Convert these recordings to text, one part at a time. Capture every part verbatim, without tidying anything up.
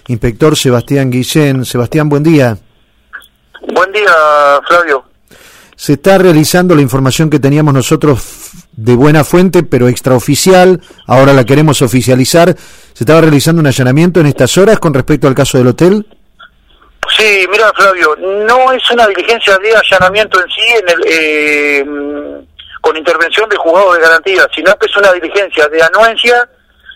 inspector Sebastián Guillén. Sebastián, buen día. Buen día, Flavio. Se está realizando la información que teníamos nosotros de buena fuente, pero extraoficial, ahora la queremos oficializar. ¿Se estaba realizando un allanamiento en estas horas con respecto al caso del hotel? Sí, mira, Flavio, no es una diligencia de allanamiento en sí, en el, eh, con intervención de juzgado de garantía, sino que es una diligencia de anuencia,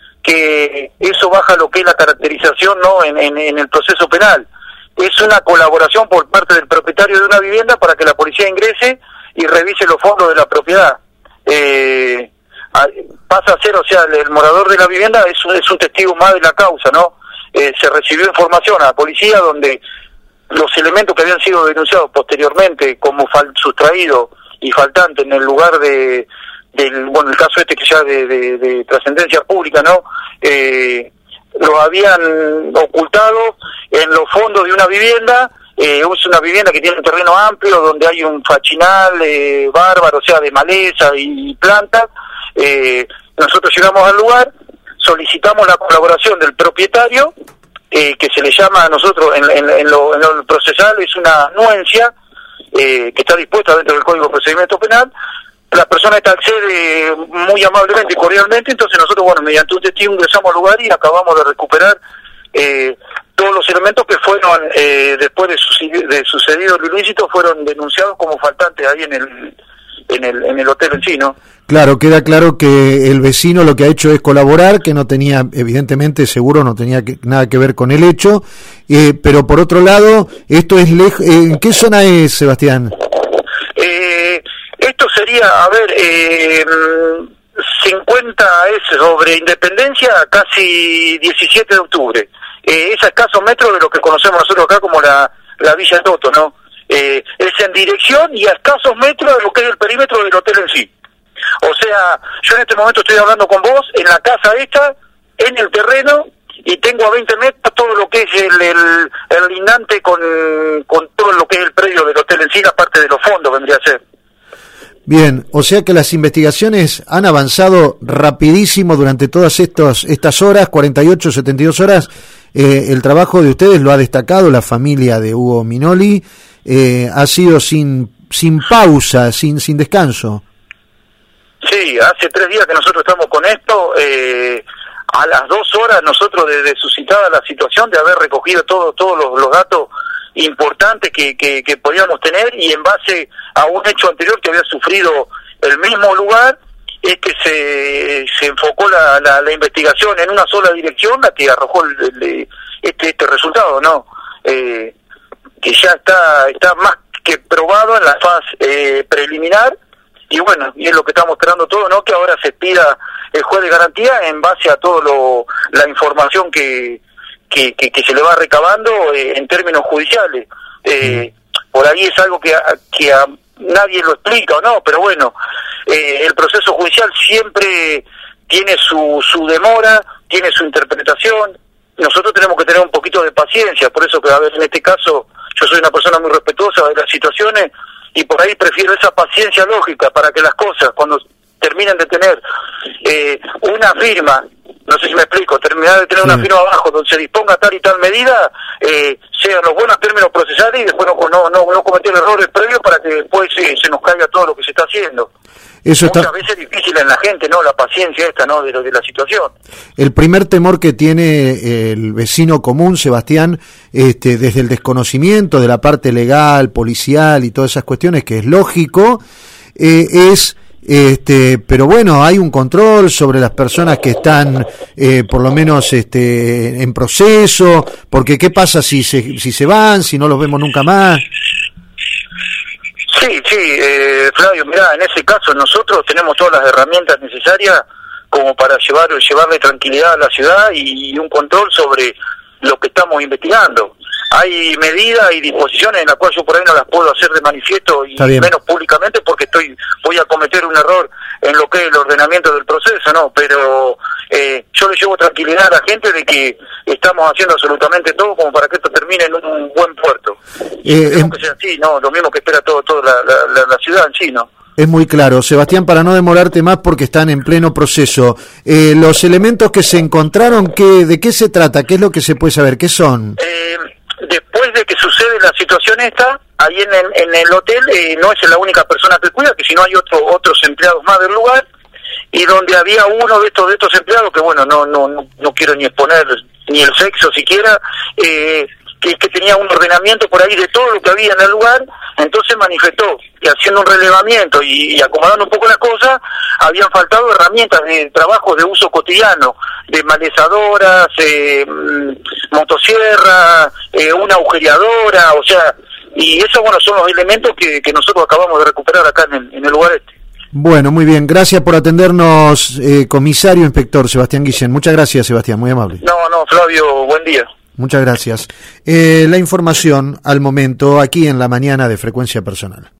que eso baja lo que es la caracterización, ¿no?, en, en, en el proceso penal. Es una colaboración por parte del propietario de una vivienda para que la policía ingrese y revise los fondos de la propiedad. Eh, pasa a ser, o sea, el, el morador de la vivienda es un, es un testigo más de la causa, ¿no? Eh, se recibió información a la policía donde los elementos que habían sido denunciados posteriormente como fal sustraídos y faltantes en el lugar de, del, bueno, el caso este que ya de, de, de trascendencia pública, ¿no? Eh, lo habían ocultado en los fondos de una vivienda. Eh, es una vivienda que tiene un terreno amplio donde hay un fachinal eh, bárbaro, o sea, de maleza y plantas. Eh, nosotros llegamos al lugar, solicitamos la colaboración del propietario, eh, que se le llama a nosotros en, en, en, lo, en lo procesal, es una anuencia eh, que está dispuesta dentro del Código de Procedimiento Penal. La persona esta accede muy amablemente y cordialmente, entonces nosotros, bueno, mediante un testigo ingresamos al lugar y acabamos de recuperar eh, todos los elementos que fueron, eh, después de, sucedido, de sucedido lo ilícito, fueron denunciados como faltantes ahí en el, en el, en el hotel en sí, ¿no? Claro, queda claro que el vecino lo que ha hecho es colaborar, que no tenía, evidentemente, seguro no tenía que, nada que ver con el hecho, eh, pero por otro lado, esto es lejos. ¿En qué zona es, Sebastián? Eh... Esto sería, a ver, eh, cincuenta es sobre Independencia, casi diecisiete de octubre. Eh, es a escasos metros de lo que conocemos nosotros acá como la, la Villa Toto, ¿no? Eh, es en dirección y a escasos metros de lo que es el perímetro del hotel en sí. O sea, yo en este momento estoy hablando con vos en la casa esta, en el terreno, y tengo a veinte metros todo lo que es el, el, el lindante con, con todo lo que es el predio del hotel en sí, la parte de los fondos vendría a ser. Bien, o sea que las investigaciones han avanzado rapidísimo durante todas estos, estas horas, cuarenta y ocho, setenta y dos horas. Eh, el trabajo de ustedes lo ha destacado la familia de Hugo Minoli, eh, ha sido sin sin pausa, sin sin descanso. Sí, hace tres días que nosotros estamos con esto. Eh, a las dos horas nosotros, desde suscitada la situación de haber recogido todo, todos los, los datos importantes que, que, que podíamos tener, y en base a un hecho anterior que había sufrido el mismo lugar, es que se, se enfocó la, la, la investigación en una sola dirección, la que arrojó el, el, este, este resultado, ¿no? Eh, que ya está, está más que probado en la fase eh, preliminar, y bueno, y es lo que estamos esperando todo, ¿no? Que ahora se pida el juez de garantía en base a todo lo, la información que Que, que, que se le va recabando eh, en términos judiciales. Eh, por ahí es algo que a, que a nadie lo explica o no, pero bueno, eh, el proceso judicial siempre tiene su, su demora, tiene su interpretación. Nosotros tenemos que tener un poquito de paciencia, por eso que, a ver, en este caso, yo soy una persona muy respetuosa de las situaciones, y por ahí prefiero esa paciencia lógica para que las cosas, cuando terminen de tener eh, una firma, no sé si me explico, terminar de tener sí. una firma abajo donde se disponga tal y tal medida, eh, sean los buenos términos procesales, y después no, no, no, no cometer errores previos para que después eh, se nos caiga todo lo que se está haciendo. Eso Muchas está... veces es difícil en la gente, ¿no? La paciencia esta, ¿no? De, de la situación. El primer temor que tiene el vecino común, Sebastián, este, desde el desconocimiento de la parte legal, policial y todas esas cuestiones, que es lógico, eh, es... Este, pero bueno, hay un control sobre las personas que están, eh, por lo menos, este, en proceso, porque ¿qué pasa si se, si se van, si no los vemos nunca más? Sí, sí, eh, Flavio, mirá, en ese caso nosotros tenemos todas las herramientas necesarias como para llevar, llevarle tranquilidad a la ciudad y, y un control sobre lo que estamos investigando. Hay medidas y disposiciones en las cuales yo por ahí no las puedo hacer de manifiesto, y menos públicamente, porque estoy voy a cometer un error en lo que es el ordenamiento del proceso, ¿no? Pero eh, yo le llevo tranquilidad a la gente de que estamos haciendo absolutamente todo como para que esto termine en un buen puerto. Eh, eh, que sea así, ¿no? Lo mismo que espera todo, toda la, la, la ciudad en sí, ¿no? Es muy claro. Sebastián, para no demorarte más porque están en pleno proceso, eh, los elementos que se encontraron, ¿qué, ¿de qué se trata? ¿Qué es lo que se puede saber? ¿Qué son? Eh, después de que sucede la situación esta, ahí en el, en el hotel eh, no es la única persona que cuida, que si no hay otro, otros empleados más del lugar, y donde había uno de estos de estos empleados, que bueno, no no no, no quiero ni exponer ni el sexo siquiera, eh, que, que tenía un ordenamiento por ahí de todo lo que había en el lugar, entonces manifestó que haciendo un relevamiento y, y acomodando un poco las cosas, habían faltado herramientas de trabajo de uso cotidiano, de malezadoras, eh, motosierra, eh, una agujereadora, o sea, y esos bueno son los elementos que, que nosotros acabamos de recuperar acá en el, en el lugar este. Bueno, muy bien. Gracias por atendernos, eh, comisario inspector Sebastián Guillén. Muchas gracias, Sebastián, muy amable. No, no, Flavio, buen día. Muchas gracias. Eh, la información al momento aquí en la mañana de Frecuencia Personal.